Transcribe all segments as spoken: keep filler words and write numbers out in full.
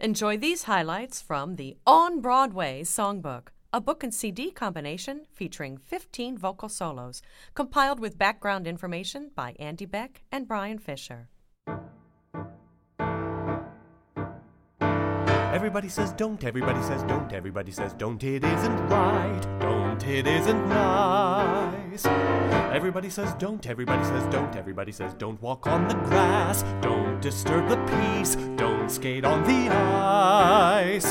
Enjoy these highlights from the On Broadway Songbook, a book and C D combination featuring fifteen vocal solos, compiled with background information by Andy Beck and Brian Fisher. Everybody says don't, everybody says don't, everybody says don't, it isn't right, don't, it isn't nice. Everybody says don't, everybody says don't, everybody says don't walk on the grass, don't disturb the peace, don't skate on the ice.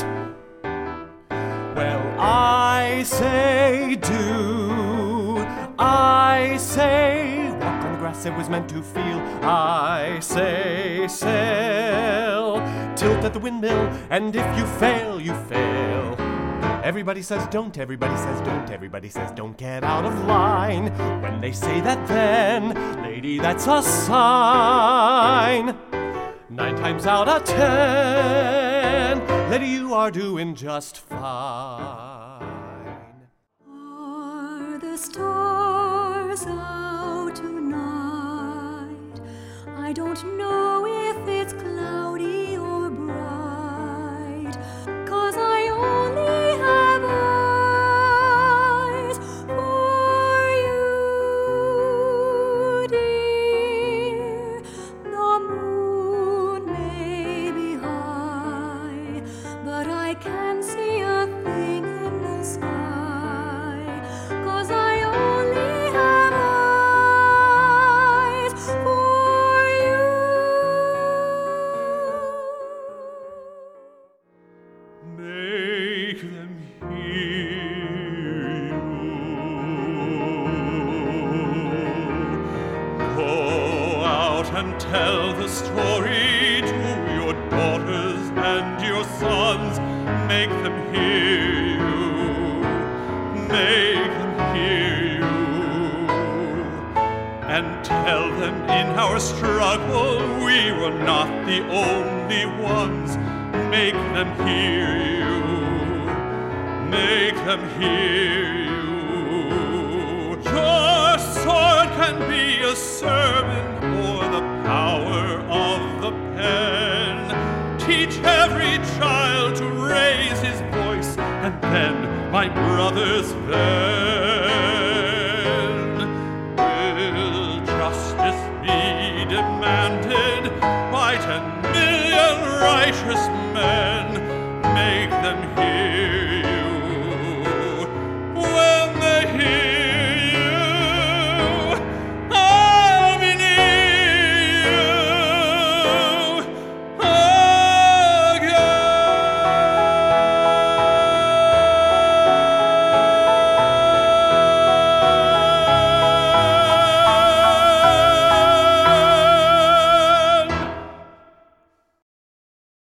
Well, I say do, I say walk on the grass it was meant to feel, I say sail, tilt at the windmill, and if you fail, you fail. Everybody says don't, everybody says don't, everybody says don't get out of line. When they say that then, lady, that's a sign. Nine times out of ten, lady, you are doing just fine. Are the stars out tonight? I don't know if it's cloudy or bright, 'cause I only have eyes for you, dear. The moon may be high, but I can't see a thing in the sky, 'cause I only have eyes for you. Make them hear you. Go out and tell the story to your daughters and your sons. Make them hear you. Make them hear you. And tell them in our struggle we were not the only ones. Make them hear you. Make them hear you. Your sword can be a sermon or the power of the pen. Teach every child to raise his voice, and then, my brothers, then will justice be demanded by ten million righteous men. Make them hear